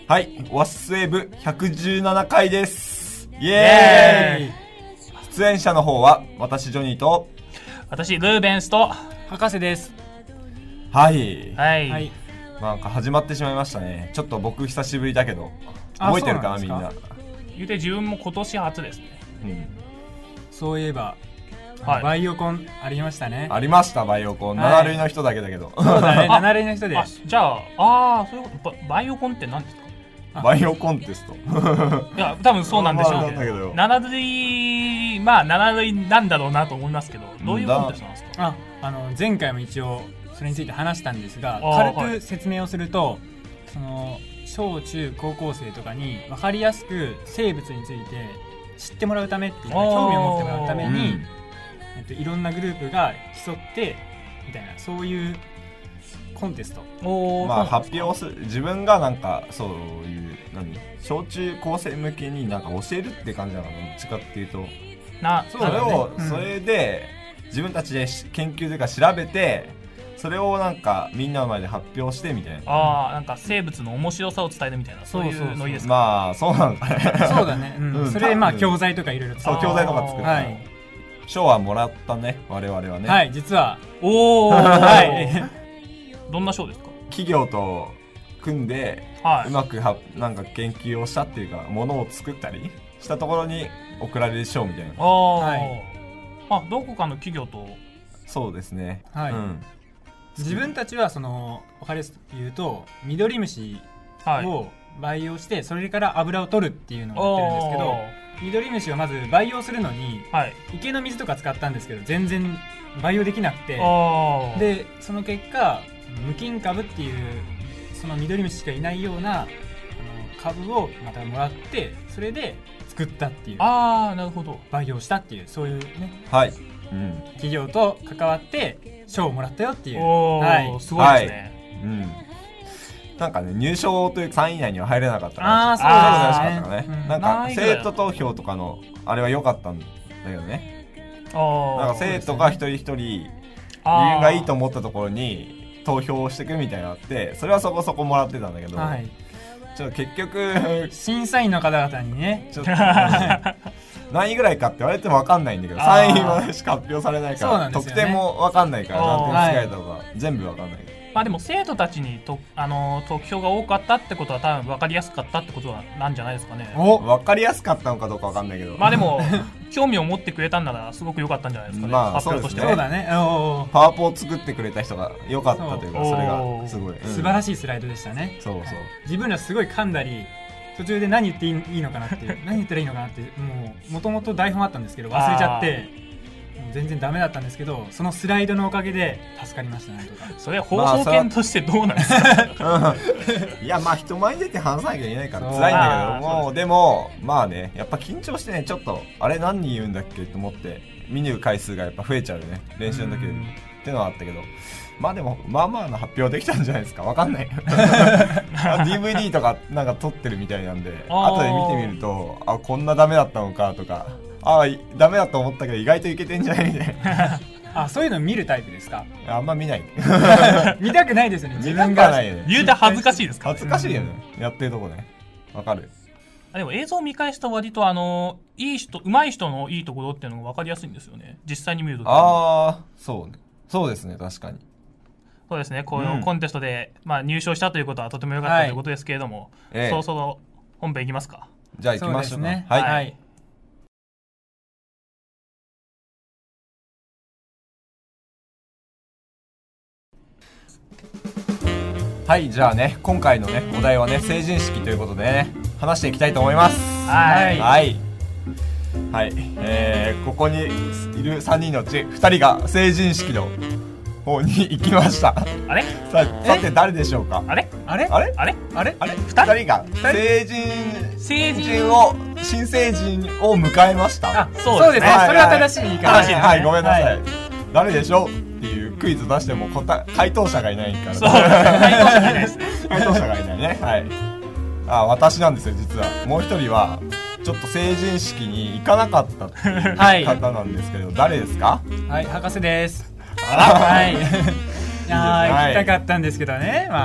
はい、ワッスウェーブ117回です。イエーイ。出演者の方は私ジョニーと私ルーベンスと博士です。 はい、 はいはい、 なんか始まってしまいましたね。ちょっと僕久しぶりだけど覚えてるかなみんな。 言うて自分も今年初ですね。 そういえば、 はい、 バイオコンありましたね。 ありました。バイオコン、7類の人だけだけど。 そうだね、7類の人で。 じゃあ、そういうこと。バイオコンって何ですか？ バイオコンテスト。 いや多分そうなんでしょうけど、7類、まあ7類なんだろうなと思いますけど、どういうコンテストなんですか？ 前回も一応それについて話したんですが、軽く説明をすると、その小中高校生とかに分かりやすく生物について知ってもらうためっていうか、興味を持ってもらうために、いろんなグループが競ってみたいな、そういうコンテスト。 まあ発表する、自分がなんかそういう小中高生向けになんか教えるって感じなのかな、どっちかっていうと。それで自分たちで研究というか調べて、それをなんかみんなの前で発表してみたいな。 なんか生物の面白さを伝えるみたいな、そういうのいいですか？ まあそうなのかね。 そうだね。それでまあ教材とかいろいろ教材とか作った。賞はもらったね、我々はね。 はい、実は。 はい。どんな賞ですか？ 企業と組んで、うまくなんか研究をしたっていうか、ものを作ったりしたところに贈られる賞みたいな。 どこかの企業と。 そうですね。 はい。自分たちはその分かりやすく言うと、ミドリムシを培養してそれから油を取るっていうのをやってるんですけど、ミドリムシをまず培養するのに、池の水とか使ったんですけど全然培養できなくて、でその結果無菌株っていう、そのミドリムシしかいないような株をまたもらって、それで作ったっていう。 なるほど。 培養したっていう、そういうね、企業と関わって賞をもらったよっていう。 すごいですね。 なんかね、入賞という3位以内には入れなかったから。そうですね。なんか生徒投票とかのあれは良かったんだけどね。なんか生徒が一人一人自分がいいと思ったところに投票をしていくみたいなのがあって、それはそこそこもらってたんだけど、ちょっと結局審査員の方々にね、 ちょっと何位ぐらいかって言われても分かんないんだけど、3位までしか発表されないから、得点も分かんないから、何点つけられたのか全部分かんない。 でも生徒たちに得票が多かったってことは多分分かりやすかったってことなんじゃないですかね。 分かりやすかったのかどうか分かんないけど、 でも興味を持ってくれたんならすごく良かったんじゃないですかね。発表としては。 そうだね。 パワポを作ってくれた人が良かったというか、それがすごい素晴らしいスライドでしたね。自分らすごい噛んだり、途中で何言っていいのかなって何言ったらいいのかなって、もともと台本あったんですけど忘れちゃって、全然ダメだったんですけど、そのスライドのおかげで助かりましたね。 それは放送権としてどうなんですか？ いや、人前に出て話さなきゃいけないから辛いんだけども、でもまあね、やっぱ緊張してね、ちょっとあれ何言うんだっけと思って見る回数がやっぱ増えちゃうよね、練習の時よりっていうのはあったけど、でもまあな発表できたんじゃないですか。わかんない。DVD とかなんか撮ってるみたいなんで、後で見てみると、こんなダメだったのかとか、ダメだと思ったけど意外といけてんじゃないみたいな。そういうの見るタイプですか？ あんま見ない。 見たくないですよね。 自分がないね。 言うて恥ずかしいですか？ 恥ずかしいよね、やってるとこね。わかる。 でも映像を見返すと割といい人、上手い人のいいところっていうのが分かりやすいんですよね、実際に見ると。 そうですね、確かに。 そうですね、このコンテストで、入賞したということはとても良かったということですけれども、そろそろ本編いきますか。 じゃあ行きましょうか。 はい。 はい、じゃあね、今回のね、お題はね、成人式ということでね、話していきたいと思います。はい。ここにいる3人のうち2人が成人式の方に行きました。 あれ？ さて誰でしょうか？ あれ 2人が新成人を迎えました。 そうですね。それは正しい言い方ですね。 はい、ごめんなさい。誰でしょうっていうクイズ出しても回答者がいないから。 そう、回答者がいないね。はい。私なんですよ、実は。もう一人はちょっと成人式に行かなかったっていう方なんですけど、誰ですか？ はい、博士です。はい。いや、行きたかったんですけどね。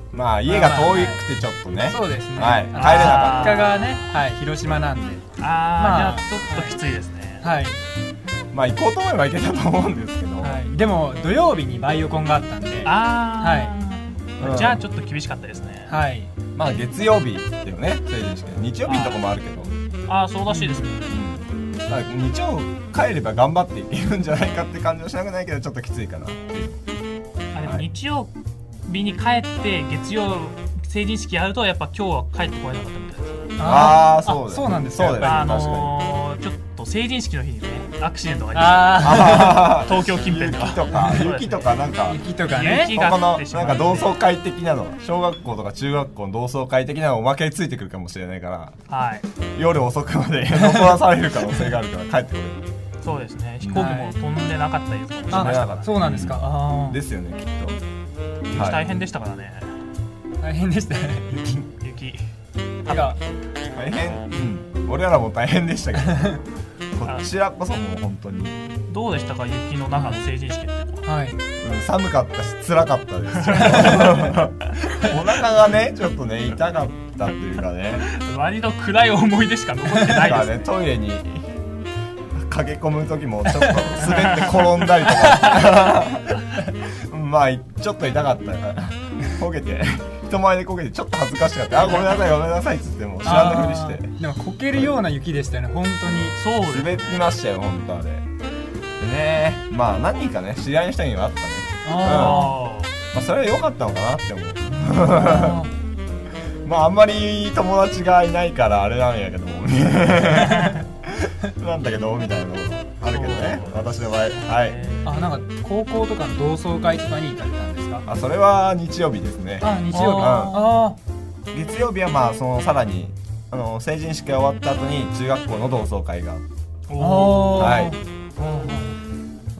まあ家が遠くてちょっとね、 そうですね、 はい、帰れなかった。 実家がね、はい、広島なんで、 まあちょっときついですね。 はい、 まあ行こうと思えば行けたと思うんですけど、 はい、でも土曜日にバイオコンがあったんで、 はい、じゃあちょっと厳しかったですね。 はい、 まあ月曜日っていうね成人式、日曜日のとこもあるけど、 そうらしいですね。 日曜帰れば頑張っていけるんじゃないかって感じはしなくないけど、ちょっときついかなっていう。 でも日曜日に帰って月曜成人式やるとやっぱ今日は帰ってこれなかったみたいです。 そうなんですか。 ちょっと成人式の日にねアクシデントがありました。東京近辺では雪とかなんか雪とかね、 このなんか同窓会的なの、小学校とか中学校の同窓会的なのおまけについてくるかもしれないから、はい、夜遅くまで残らされる可能性があるから帰ってこれる。 そうですね、飛行機も飛んでなかったりとかもしましたから。 そうなんですか。 ですよね、きっと。 大変でしたからね。 大変でしたね。 雪大変、俺らも大変でしたけどこちらこそもう本当に。どうでしたか、雪の中の成人式って。 はい、 寒かったし辛かったですお腹がねちょっとね痛かったっていうかね、 割と暗い思い出しか残ってないですね。 トイレに駆け込む時もちょっと滑って転んだりとかまあちょっと痛かったからこけて、人前でこけてちょっと恥ずかしかった。ごめんなさいごめんなさいっつっても知らんふりして。 でもこけるような雪でしたよね、本当に。 そう滑りましたよ本当あれでね。まあ何人かね知り合いの人にはあったね。まあそれは良かったのかなって思うまああんまり友達がいないからあれなんやけどもなんだけどみたいなのあるけどね、私の場合。はい。 なんか高校とかの同窓会とかに行かれたんですか。 それは日曜日ですね。 日曜日。月曜日はまあそのさらに成人式が終わった後に中学校の同窓会が。はい。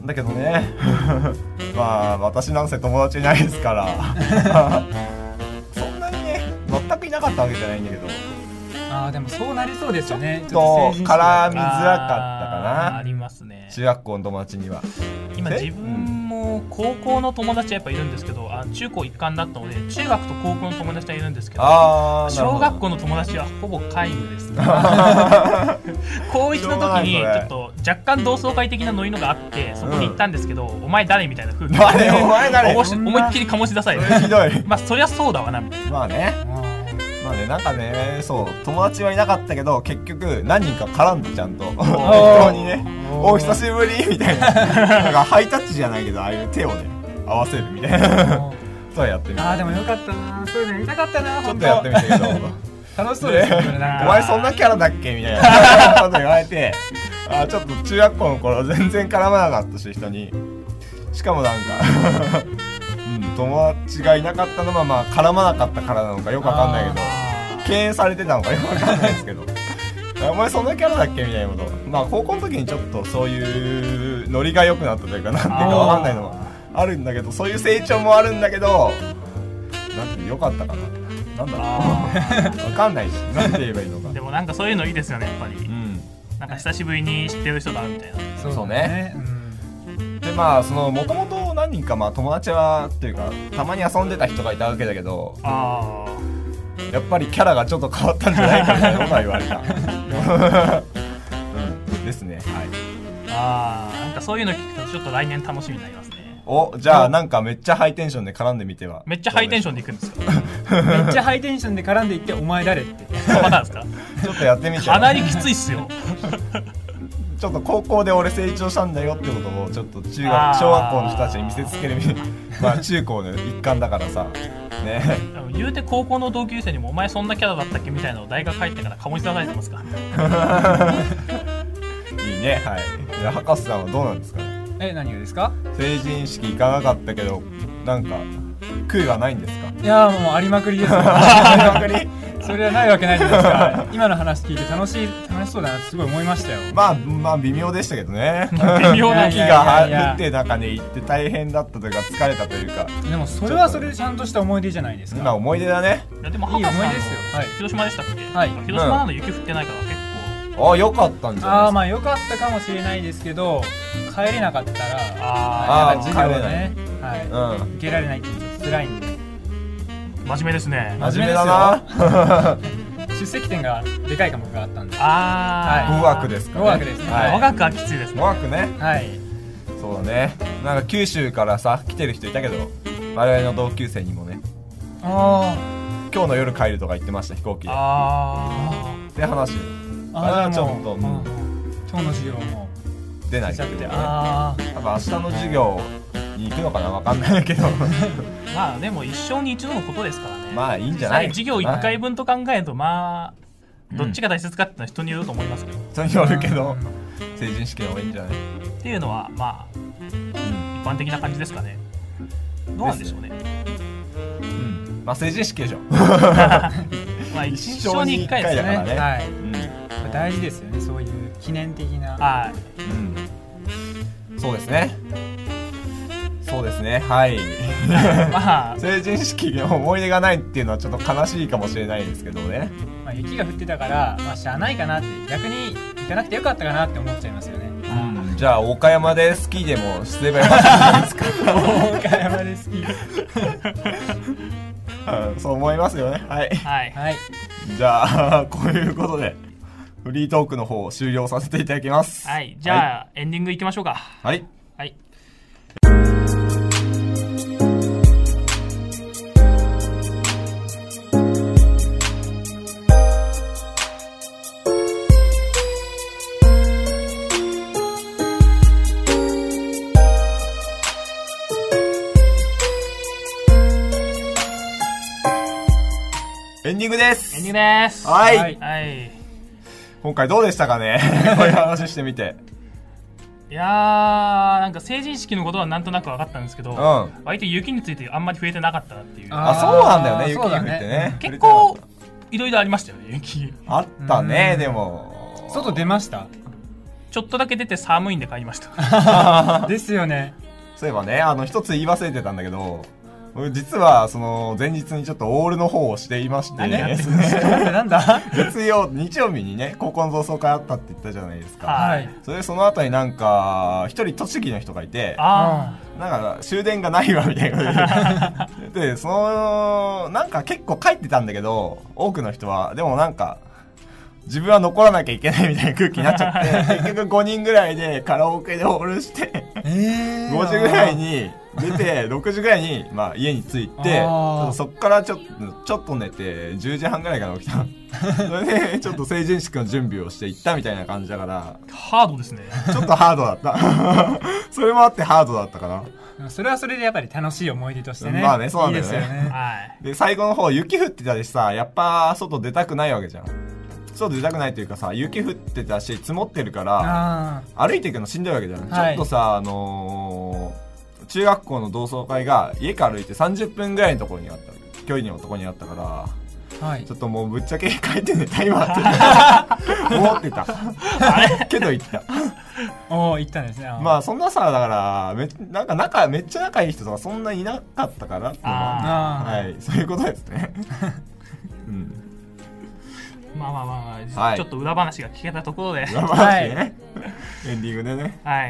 だけどねまあ私なんせ友達いないですからそんなにね全くいなかったわけじゃないんだけど。 でもそうなりそうですよね。 ちょっと絡みづらかったかな。 ありますね。 中学校の友達には。 今自分も高校の友達はやっぱいるんですけど、中高一貫だったので中学と高校の友達はいるんですけど、小学校の友達はほぼ皆無ですね高1の時にちょっと若干同窓会的なノリのがあってそこに行ったんですけど、お前誰みたいな風に思いっきり醸し出されて、 ひどい。 まあそりゃそうだわなみたいな。 まあねなんかね、そう友達はいなかったけど結局何人か絡んでちゃんと適当にねお久しぶりみたいななんかハイタッチじゃないけどああいう手をね合わせるみたいなそうやってみた。 でもよかったな、そういうのやりたかったな。 ちょっとやってみたけど楽しそうですよね。 お前そんなキャラだっけみたいなこと言われてちょっと中学校の頃全然絡まなかったし人に。しかもなんか友達がいなかったのはまあ絡まなかったからなのかよくわかんないけど敬遠されてたのかよくわかんないですけどお前そんなキャラだっけみたいなこと。まあ高校の時にちょっとそういうノリが良くなったというかなんていうかわかんないのもあるんだけど、そういう成長もあるんだけどなんて良かったかな、なんだろうわかんないしなんて言えばいいのか。 でもなんかそういうのいいですよねやっぱり。なんか久しぶりに知ってる人だみたいな。 そうね。でまあもともと何人かまあ友達はっていうかたまに遊んでた人がいたわけだけど、やっぱりキャラがちょっと変わったんじゃないかみたいなことは言われたですね。 はい。 なんかそういうの聞くとちょっと来年楽しみになりますね。 じゃあなんかめっちゃハイテンションで絡んでみては。 めっちゃハイテンションでいくんですかめっちゃハイテンションで絡んでいってお前誰ってまたですかちょっとやってみて。 かなりきついっすよちょっと高校で俺成長したんだよってことをちょっと小学校の人たちに見せつけるまあ中高の一環だからさね。 言うて高校の同級生にもお前そんなキャラだったっけみたいなのを大学入ってから醸し出されてますからいいね。はい。博士さんはどうなんですかね。 何がですか。 成人式行かなかったけどなんか悔いはないんですか。 いやもうありまくりですありまくりそれはないわけないじゃないですか今の話聞いて楽しそうだなってすごい思いましたよ。 まあ微妙でしたけどね微妙な雪が降ってなんかね行って大変だったというか疲れたというか。 でもそれはそれでちゃんとした思い出じゃないですか。 思い出だね。 いやでもいい思い出ですよ。 広島でしたっけ。 はい。 広島なの雪降ってないから結構良かったんじゃないですか。 まあ良かったかもしれないですけど帰れなかったら授業ね受けられないっていうの辛いんで。 真面目ですね。 真面目だな。 出席点がでかい科目があったんで。 語学ですかね。 語学ですね。 語学はきついですね。 語学ね。 はい。 そうだね。なんか九州からさ来てる人いたけど、我々の同級生にもね。今日の夜帰るとか言ってました、飛行機で。って話。あれはちょっと、 今日の授業も出ないけどね。多分明日の授業に行くのかな、わかんないけど。 まあでも一生に一度のことですからね。 まあいいんじゃない。 授業1回分と考えると、まあどっちが大切かっていうのは人によると思いますけど。 人によるけど、成人式の方がいいんじゃない。 っていうのはまあ一般的な感じですかね。どうなんでしょうね。 まあ成人式でしょ。 まあ一生に1回ですね。 はい。大事ですよね、そういう記念的な。 はい。 そうですね。そうですね。はい。 まあ成人式の思い出がないっていうのはちょっと悲しいかもしれないですけどね。 まあ雪が降ってたからまあしゃあないかなって、逆に行かなくてよかったかなって思っちゃいますよね。 じゃあ岡山でスキーでもすればよかったじゃないですか。 岡山でスキー。 そう思いますよね。はい。 はい。 じゃあこういうことでフリートークの方を終了させていただきます。 はい。じゃあエンディングいきましょうか。 はい。 はい。 エンディングです。 エンディングです。 はい。 はい。 今回どうでしたかね。こういう話してみて。 いやー、なんか成人式のことはなんとなく分かったんですけど、割と雪についてあんまり触れてなかったなっていう。 そうなんだよね、雪に降ってね。 結構いろいろありましたよね、雪。 あったね、でも。 外出ました？ ちょっとだけ出て寒いんで帰りました。 ですよね。 そういえばね、一つ言い忘れてたんだけど、実はその前日にちょっとオールの方をしていまして、 なんだ日曜日にね高校の同窓会あったって言ったじゃないですか。 はい。 それでその後になんか一人栃木の人がいて、 なんか終電がないわみたいなでそのなんか結構帰ってたんだけど、多くの人はでもなんか自分は残らなきゃいけないみたいな空気になっちゃって結局5人ぐらいでカラオケでオールして5時ぐらいに出て6時ぐらいに、まあ、家に着いてそっからちょっと寝て10時半ぐらいから起きたそれでちょっと成人式の準備をして行ったみたいな感じだからハードですね。 ちょっとハードだったそれもあってハードだったかな。 それはそれでやっぱり楽しい思い出としてね。 まあね、そうなんだよね。 いいですよね。 はい。 で最後の方雪降ってたしさ、やっぱ外出たくないわけじゃん。外出たくないというかさ、雪降ってたし積もってるから歩いていくのしんどいわけじゃん、はい、ちょっとさ中学校の同窓会が家から歩いて30分ぐらいのところにあった距離のところにあったから、はい、ちょっともうぶっちゃけ帰ってねタイマーって思ってたけど行った行ったんですね。 まあそんなさだからなんかめっちゃ仲いい人とかそんないなかったからってはい、そういうことですねまあ、はい、ちょっと裏話が聞けたところで裏話ね、エンディングでね、 はい、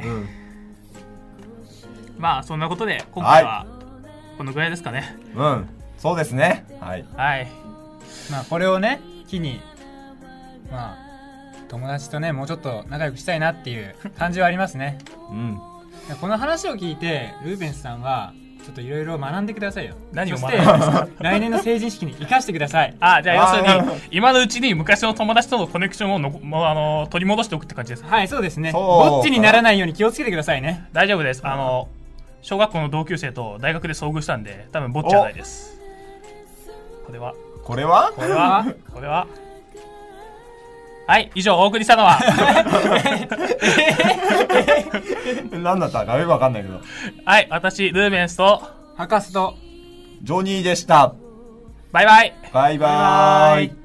まあそんなことで今回はこのぐらいですかね。 そうですね。はい、 まあこれをね機にまあ友達とねもうちょっと仲良くしたいなっていう感じはありますね。この話を聞いてルーベンスさんはちょっといろいろ学んでくださいよ。 何を学んでですか？ 来年の成人式に生かしてください。 じゃあ要するに今のうちに昔の友達とのコネクションを取り戻しておくって感じです。 はい、そうですね。ぼっちにならないように気をつけてくださいね。 大丈夫です。小学校の同級生と大学で遭遇したんで多分ぼっちはないです。これははい、以上お送りしたのは何だったかよくわかんないけど、 はい、私ルーベンスと博士とジョニーでした。 バイバイ。 バイバイ。